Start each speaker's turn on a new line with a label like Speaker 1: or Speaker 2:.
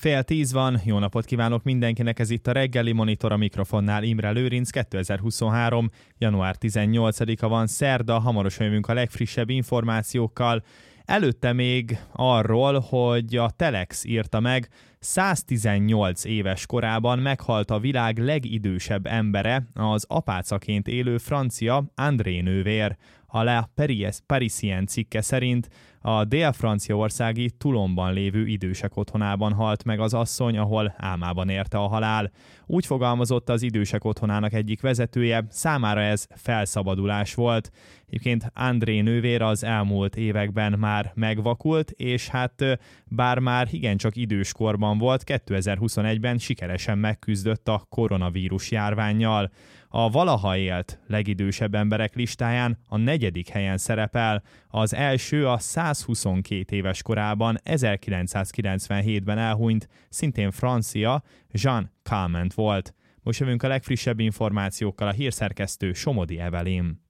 Speaker 1: 9:30 van, jó napot kívánok mindenkinek, ez itt a reggeli monitor, a mikrofonnál Imre Lőrinc. 2023. január 18-a van, szerda, hamarosan jövünk a legfrissebb információkkal. Előtte még arról, hogy a Telex írta meg, 118 éves korában meghalt a világ legidősebb embere, az apácaként élő francia André nővér. A La Parisien cikke szerint a dél-franciaországi Toulonban lévő idősek otthonában halt meg az asszony, ahol álmában érte a halál. Úgy fogalmazott az idősek otthonának egyik vezetője, számára ez felszabadulás volt. Egyébként André nővér az elmúlt években már megvakult, és bár már igencsak időskorban volt, 2021-ben sikeresen megküzdött a koronavírus járvánnyal. A valaha élt legidősebb emberek listáján a 4. helyen szerepel, az első a 122 éves korában 1997-ben elhunyt, szintén francia Jean Calment volt. Most jövünk a legfrissebb információkkal, a hírszerkesztő Somodi Evelyn.